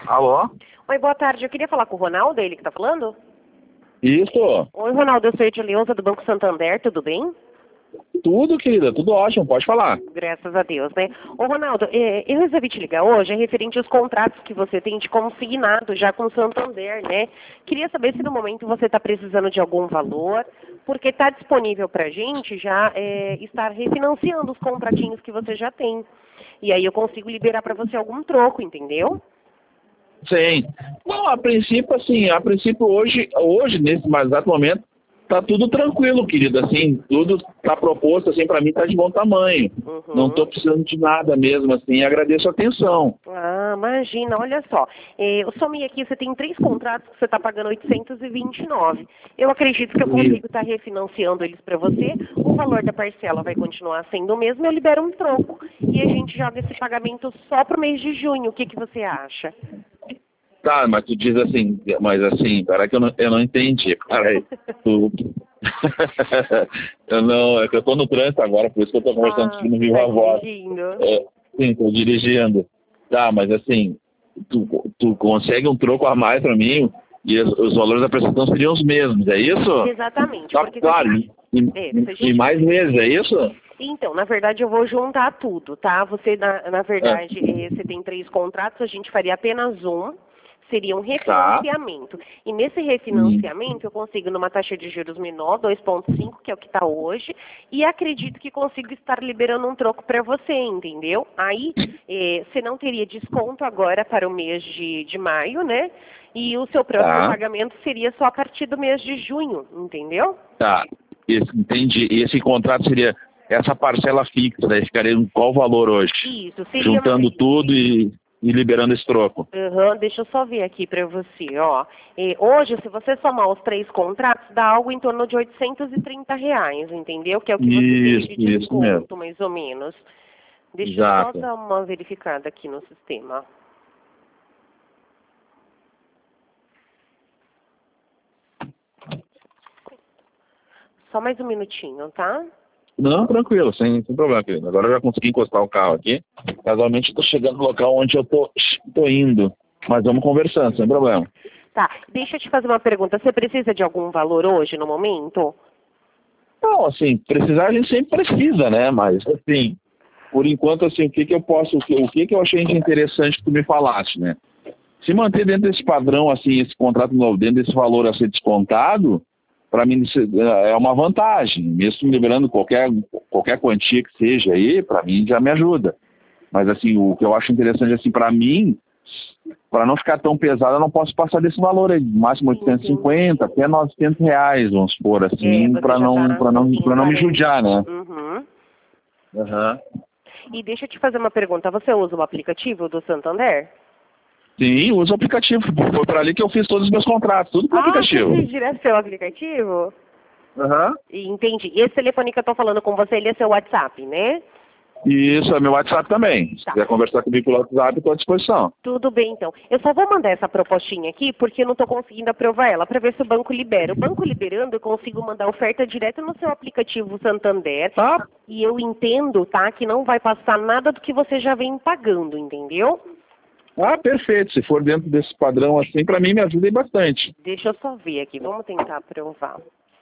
Alô? Oi, boa tarde. Eu queria falar com o Ronaldo, ele que tá falando? Isso. Oi, Ronaldo, eu sou a Edileuza do Banco Santander, tudo bem? Tudo, querida, tudo ótimo, pode falar. Graças a Deus, né? Ô, Ronaldo, eu resolvi te ligar hoje referente aos contratos que você tem de consignado já com o Santander, né? Queria saber se no momento você está precisando de algum valor, porque está disponível para a gente já estar refinanciando os contratinhos que você já tem. E aí eu consigo liberar para você algum troco, entendeu? Sim. Não, a princípio, assim, hoje nesse mais exato momento, tá tudo tranquilo, querida, assim, tudo tá proposto, assim, para mim tá de bom tamanho. Não tô precisando de nada mesmo, assim, agradeço a atenção. Ah, imagina, olha só. Eu somei aqui, você tem 3 contratos que você está pagando 829. Eu acredito que eu consigo estar refinanciando eles para você. O valor da parcela vai continuar sendo o mesmo, eu libero um troco. E a gente joga esse pagamento só para o mês de junho. O que você acha? Tá, mas tu diz assim, peraí que eu não entendi, peraí. É que eu tô no trânsito agora, por isso que eu tô conversando aqui no Viva Voz. Sim, tô dirigindo. Tá, mas assim, tu consegue um troco a mais pra mim e os valores da prestação seriam os mesmos, é isso? Exatamente. Tá, claro, e mais meses, é isso? Então, na verdade, eu vou juntar tudo, tá? Você, na verdade, você tem 3 contratos, a gente faria apenas um. Seria um refinanciamento. E nesse refinanciamento eu consigo numa taxa de juros menor, 2,5, que é o que está hoje, e acredito que consigo estar liberando um troco para você, entendeu? Aí você não teria desconto agora para o mês de maio, né? E o seu próximo pagamento seria só a partir do mês de junho, entendeu? Tá, entendi. E esse contrato seria essa parcela fixa, daí ficaria em qual valor hoje? Isso, seria juntando tudo e liberando esse troco. Deixa eu só ver aqui para você, ó. Hoje, se você somar os 3 contratos, dá algo em torno de R$830, entendeu? Que é o que você teria de desconto, mais ou menos. Deixa eu só dar uma verificada aqui no sistema. Só mais um minutinho, tá? Não, tranquilo, sem problema, querido. Agora eu já consegui encostar o carro aqui. Casualmente estou chegando no local onde eu tô indo. Mas vamos conversando, sem problema. Tá, deixa eu te fazer uma pergunta. Você precisa de algum valor hoje, no momento? Não, assim, precisar a gente sempre precisa, né? Mas, assim, por enquanto, assim, o que que eu achei interessante que tu me falasse, né? Se manter dentro desse padrão, assim, esse contrato novo, dentro desse valor a ser descontado, para mim é uma vantagem. Mesmo liberando qualquer quantia que seja aí, para mim já me ajuda. Mas assim, o que eu acho interessante assim para mim, para não ficar tão pesado, eu não posso passar desse valor aí, máximo 850 até R$900, vamos supor assim, para não me judiar, né? E deixa eu te fazer uma pergunta. Você usa o aplicativo do Santander? Sim, uso o aplicativo. Foi por ali que eu fiz todos os meus contratos, tudo com o aplicativo. Você fez direto seu aplicativo? Entendi. Esse telefone que eu tô falando com você, ele é seu WhatsApp, né? Isso, é meu WhatsApp também. Se quiser conversar comigo pelo WhatsApp, estou à disposição. Tudo bem, então. Eu só vou mandar essa propostinha aqui, porque eu não estou conseguindo aprovar ela, para ver se o banco libera. O banco liberando, eu consigo mandar oferta direto no seu aplicativo Santander. E eu entendo, tá, que não vai passar nada do que você já vem pagando, entendeu? Perfeito. Se for dentro desse padrão assim, para mim me ajuda bastante. Deixa eu só ver aqui. Vamos tentar aprovar.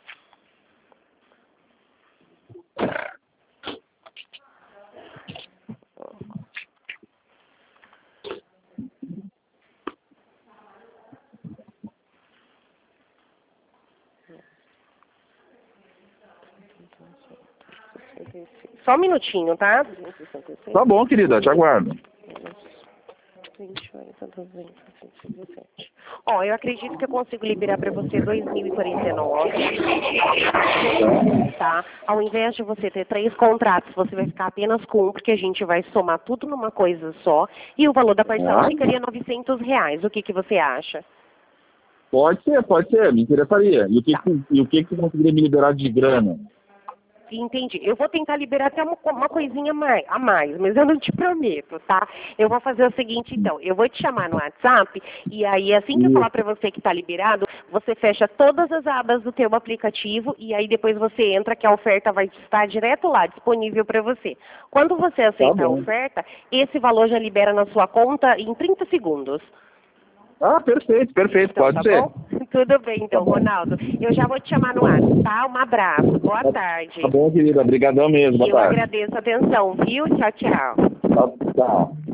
Só um minutinho, tá? Tá bom, querida, te aguardo. Ó, eu acredito que eu consigo liberar para você 2.049, tá? Ao invés de você ter 3 contratos, você vai ficar apenas com um, porque a gente vai somar tudo numa coisa só, e o valor da parcela ficaria R$900. O que você acha? Pode ser, me interessaria. E o que você conseguiria me liberar de grana? Entendi. Eu vou tentar liberar até uma coisinha a mais, mas eu não te prometo, tá? Eu vou fazer o seguinte, então. Eu vou te chamar no WhatsApp e aí, assim que eu falar para você que está liberado, você fecha todas as abas do teu aplicativo e aí depois você entra que a oferta vai estar direto lá, disponível para você. Quando você aceita a oferta, esse valor já libera na sua conta em 30 segundos. Ah, perfeito, perfeito, Então, pode tá ser. bom? Tudo bem, então, Tá bom. Ronaldo. Eu já vou te chamar no ar, tá? Um abraço. Boa tarde. Tá bom, querida. Obrigadão mesmo. Boa Eu tarde. agradeço a atenção, viu? Tchau, tchau. Tchau.